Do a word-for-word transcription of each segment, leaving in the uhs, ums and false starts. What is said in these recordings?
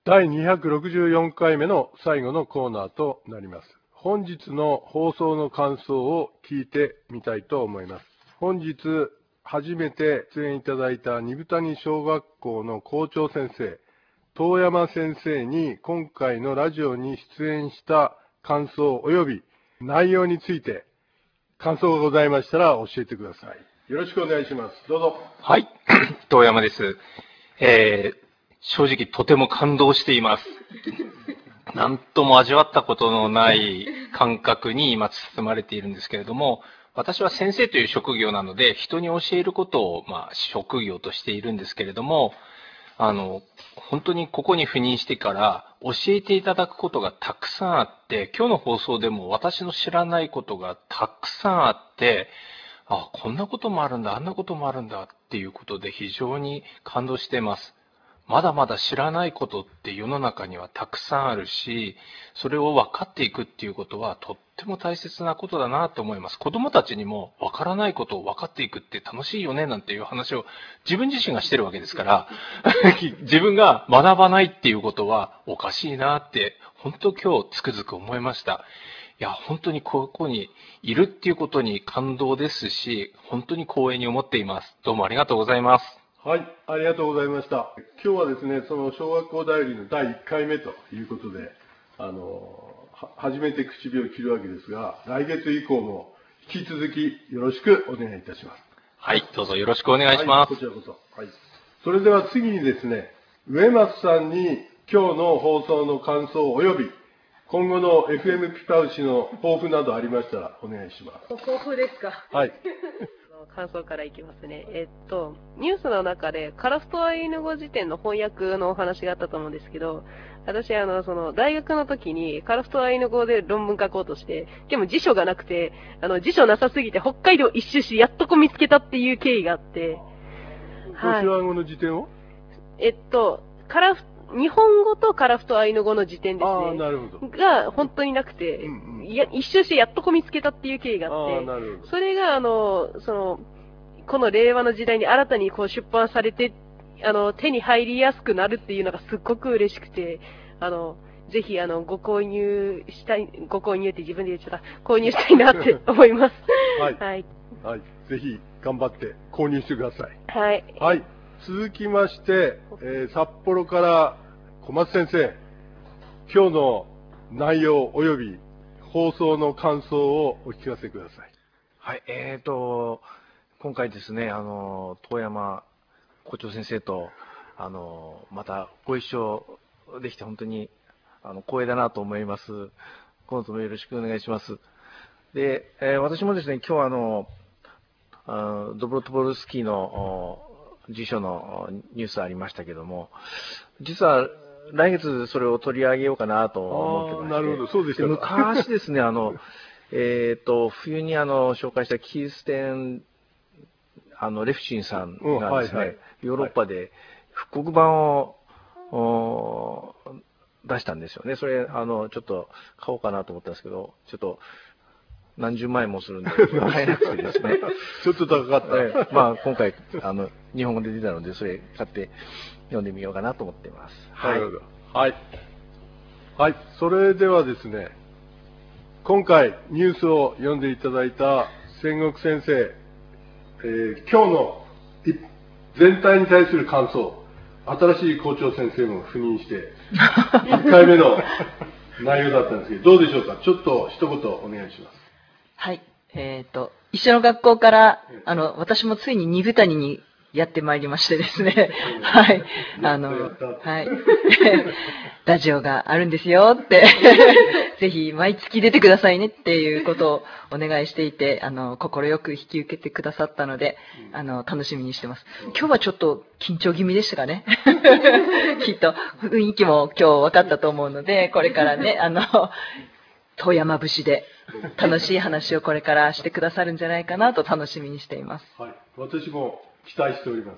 だいにひゃくろくじゅうよんかいめの最後のコーナーとなります。本日の放送の感想を聞いてみたいと思います。本日初めて出演いただいた二部谷小学校の校長先生、遠山先生に今回のラジオに出演した感想及び内容について感想がございましたら教えてください。よろしくお願いします。どうぞ。 はい、遠山です。えー、正直とても感動しています。なんとも味わったことのない感覚に今包まれているんですけれども、私は先生という職業なので、人に教えることを、まあ、職業としているんですけれども、あの、本当にここに赴任してから教えていただくことがたくさんあって、今日の放送でも私の知らないことがたくさんあって、あ、こんなこともあるんだ、あんなこともあるんだっていうことで非常に感動しています。まだまだ知らないことって世の中にはたくさんあるし、それを分かっていくっていうことはとっても大切なことだなと思います。子供たちにも分からないことを分かっていくって楽しいよねなんていう話を自分自身がしてるわけですから、自分が学ばないっていうことはおかしいなって、本当今日つくづく思いました。いや、本当にここにいるっていうことに感動ですし、本当に光栄に思っています。どうもありがとうございます。 はい、ありがとうございました。今日はですね、その小学校だよりのだいいっかいめということで、あの、は初めて唇を切るわけですが、来月以降も引き続きよろしくお願いいたします。 はい、どうぞよろしくお願いします。 はい、こちらこそ。はい。それでは次にですね、植松さんに今日の放送の感想及び、今後の エフエム ピパウシの抱負などありましたらお願いします。 抱負ですか。 はい。 感想からいきますね。えっと、ニュースの中で、カラフトアイヌ語辞典の翻訳のお話があったと思うんですけど、私、あの、その、大学の時に、カラフトアイヌ語で論文書こうとして、でも辞書がなくて、あの、辞書なさすぎて、北海道一周し、やっとこ見つけたっていう経緯があって、 はい。ロシア語の辞典をえっと、カラフ日本語とカラフトアイヌ語の辞典ですね。 ああ、なるほど。 が、本当になくて、うんうん、いや、一周してやっとこ見つけたっていう経緯があって、 ああ、なるほど。 それが、あの、その、この令和の時代に新たにこう出版されて、あの、手に入りやすくなるっていうのがすっごく嬉しくて、あの、ぜひ、あの、ご購入したい、ご購入って自分で言っちゃった、購入したいなって思います。 はい。はい。はい。ぜひ、頑張って購入してください。 はい。 はい。続きまして、えー、札幌から小松先生、今日の内容及び放送の感想をお聞かせください。 はい、えーと、今回ですね、あの、遠山校長先生と、あの、またご一緒できて本当にあの光栄だなと思います。今度ともよろしくお願いします。で、えー、私もですね、今日はあの、あドブロトボルスキーの辞書のニュースありましたけども、実は来月それを取り上げようかなと思ってまして。 なるほど、そうでしたか。 昔ですね、あの、えっと、冬にあの、紹介したキーステン、あの、レフチンさんがですね、うんはいはい、ヨーロッパで復刻版を、出したんですよね。それ、あの、ちょっと買おうかなと思ったんですけど、ちょっと、何十万円もするんで、買えなくてですね。 ちょっと高かった。 えー、まあ、今回、あの、日本語で出たので、それ買って読んでみようかなと思っています。 はい。はい。はい。それではですね、今回ニュースを読んでいただいた千石先生、えー、今日の全体に対する感想、新しい校長先生も赴任して、いっかいめの内容だったんですけど、どうでしょうか。ちょっと一言お願いします。 はい。えっと、一緒の学校から、あの、私もついに二部谷にやってまいりましてですね。はい。あの、はい。ラジオがあるんですよって、ぜひ毎月出てくださいねっていうことをお願いしていて、あの、心よく引き受けてくださったので、あの、楽しみにしてます。今日はちょっと緊張気味でしたかね。きっと雰囲気も今日分かったと思うので、これからね、あの、遠山節で楽しい話をこれからしてくださるんじゃないかなと楽しみにしています。 はい。私も期待しております。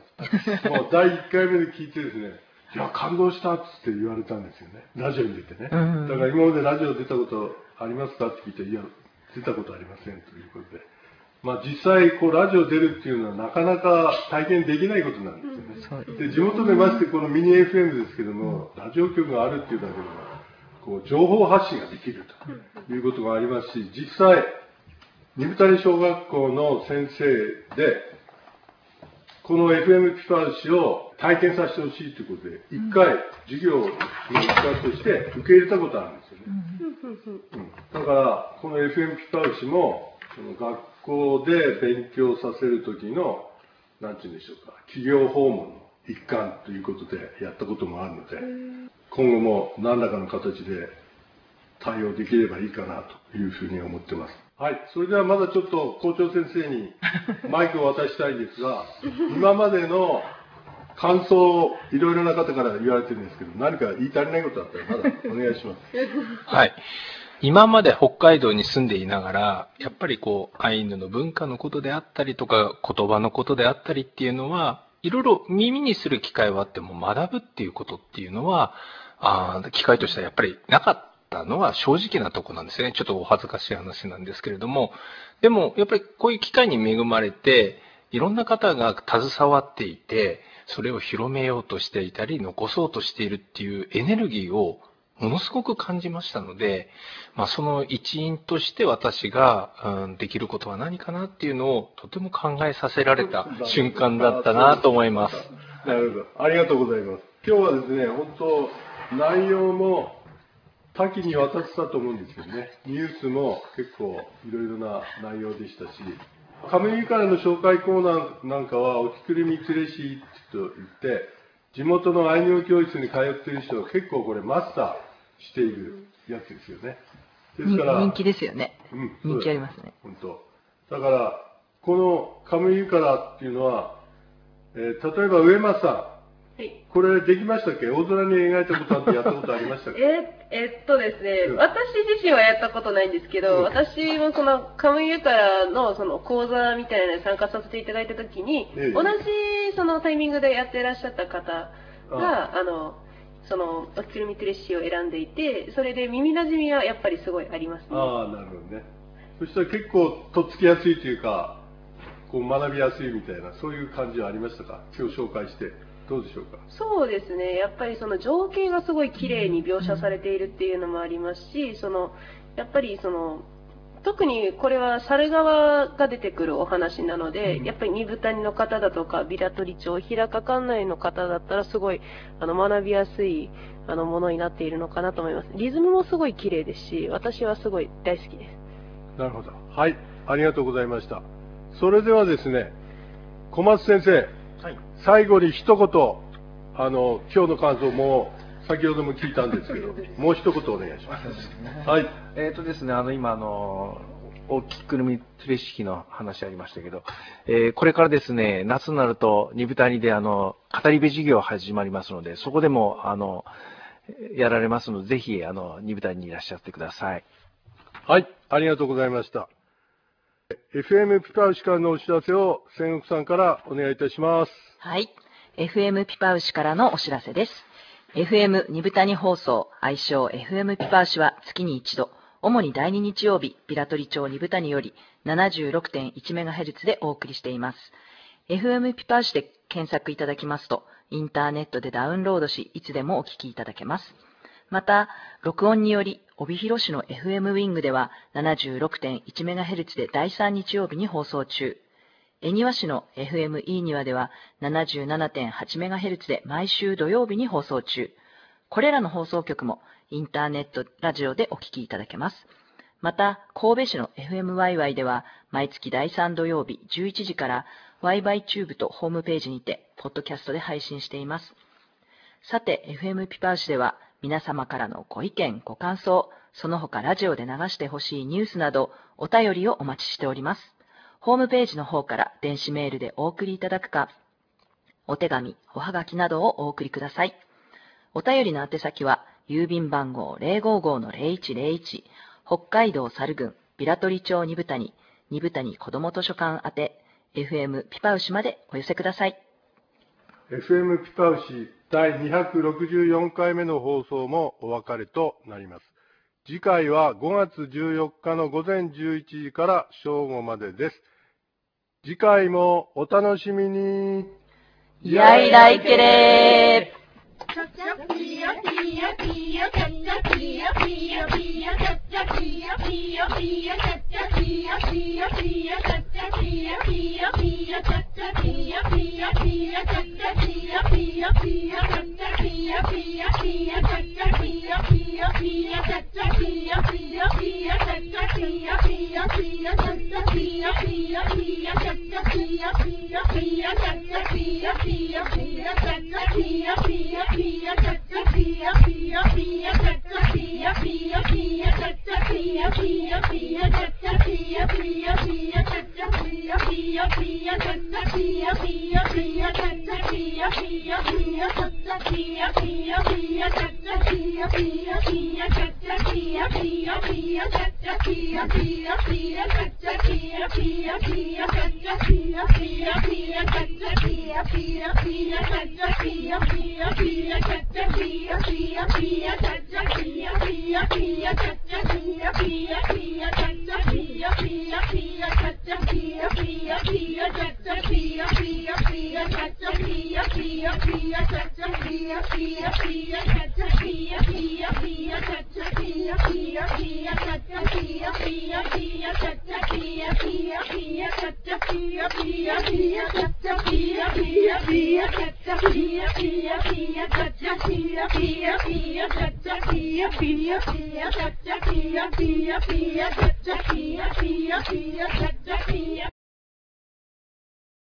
もうだいいっかいめで聞いてですね、いや、感動したっつって言われたんですよね。ラジオに出てね。だから今までラジオ出たことありますかって聞いて、いや、出たことありませんということで。 まあ実際、こう、ラジオ出るっていうのはなかなか体験できないことなんですよね。で、地元でましてこのミニ エフエム ですけども、ラジオ局があるっていうだけでも、こう、情報発信ができるということがありますし、実際、二部谷小学校の先生で、この エフエム ピパウシを体験させてほしいということで、一回授業の一環として受け入れたことあるんですよね。うん、だから、この エフエム ピパウシも、その学校で勉強させるときの、なんて言うんでしょうか、企業訪問の一環ということでやったこともあるので、今後も何らかの形で対応できればいいかなというふうに思ってます。はい。それではまだちょっと校長先生にマイクを渡したいんですが、今までの感想をいろいろな方から言われてるんですけど、何か言い足りないことあったらまだお願いします。 はい。今まで北海道に住んでいながら、やっぱりこう、アイヌの文化のことであったりとか、言葉のことであったりっていうのは、いろいろ耳にする機会はあっても学ぶっていうことっていうのは、あ機会としてはやっぱりなかったのは正直なとこなんですね。ちょっとお恥ずかしい話なんですけれども。でも、やっぱりこういう機会に恵まれて、いろんな方が携わっていて、それを広めようとしていたり、残そうとしているっていうエネルギーをものすごく感じましたので、まあ、その一員として私が、うん、できることは何かなっていうのをとても考えさせられた瞬間だったなと思います。 なるほど。ありがとうございます。今日はですね、本当、内容も多岐にわたってたと思うんですよね。ニュースも結構いろいろな内容でしたし、カムイからの紹介コーナーなんかは、おきくるみつれしと言って、地元のアイヌ語教室に通っている人が結構これマスターしているやつですよね。ですから人気ですよね。うん、人気ありますね。 本当。だから、このカムイからっていうのは、えー、例えば上松さん、はい、これできましたっけ？大空に描いたことあってやったことありましたっけ？ ええっとですね、うん、私自身はやったことないんですけど、うん、私もそのカムイユカラのその講座みたいなのに参加させていただいたときに、ええ、同じそのタイミングでやっていらっしゃった方が、あ, あの、そのおきくるみつれしを選んでいて、それで耳なじみはやっぱりすごいありますね。 ああ、なるほどね。そしたら結構とっつきやすいというか、こう学びやすいみたいな、そういう感じはありましたか？今日紹介して。どうでしょうか？ そうですね。やっぱりその情景がすごい綺麗に描写されているっていうのもありますし、その、やっぱりその、特にこれは猿側が出てくるお話なので、やっぱり二部谷の方だとか、ビラトリ町、平賀管内の方だったらすごいあの学びやすいあのものになっているのかなと思います。リズムもすごい綺麗ですし、私はすごい大好きです。 なるほど。はい。ありがとうございました。それではですね、小松先生。はい、最後に一言、あの、今日の感想も、先ほども聞いたんですけど、もう一言お願いします。はい。 えっとですね、あの、今、あの、おきくるみつれしきの話ありましたけど、えー、これからですね、夏になると、二部谷で、あの、語り部授業始まりますので、そこでも、あの、やられますので、ぜひ、あの、二部谷にいらっしゃってください。 はい、ありがとうございました。エフエム ピパウシからのお知らせを千石さんからお願いいたします。 はい。エフエム ピパウシからのお知らせです。エフエム 二部谷放送、愛称 エフエム ピパウシは月に一度、主にだいに日曜日、ビラトリ町二部谷より ななじゅうろくてんいちメガヘルツ でお送りしています。エフエム ピパウシで検索いただきますと、インターネットでダウンロードし、いつでもお聞きいただけます。また、録音により、帯広市の エフエム ウィングでは ななじゅうろくてんいちメガヘルツ でだいさん日曜日に放送中。恵庭市の エフエム イー 庭では ななじゅうななてんはちメガヘルツ で毎週土曜日に放送中。これらの放送局もインターネットラジオでお聞きいただけます。また、神戸市の エフエムワイワイ では毎月だいさん土曜日じゅういちじから ワイワイ チューブとホームページにて、ポッドキャストで配信しています。さて、エフエム ピパウシでは皆様からのご意見、ご感想、その他ラジオで流してほしいニュースなどお便りをお待ちしております。ホームページの方から電子メールでお送りいただくか、お手紙、おはがきなどをお送りください。お便りの宛先は、郵便番号 ゼロごーごーのゼロいちゼロいち、北海道猿郡、ビラトリ町二部谷、二部谷子ども図書館宛て、エフエム ピパウシまでお寄せください。 エフエム ピパウシだいにひゃくろくじゅうよんかいめの放送もお別れとなります。次回はごがつじゅうよっかのごぜんじゅういちじから正午までです。 次回もお楽しみに。 やいらいけれー。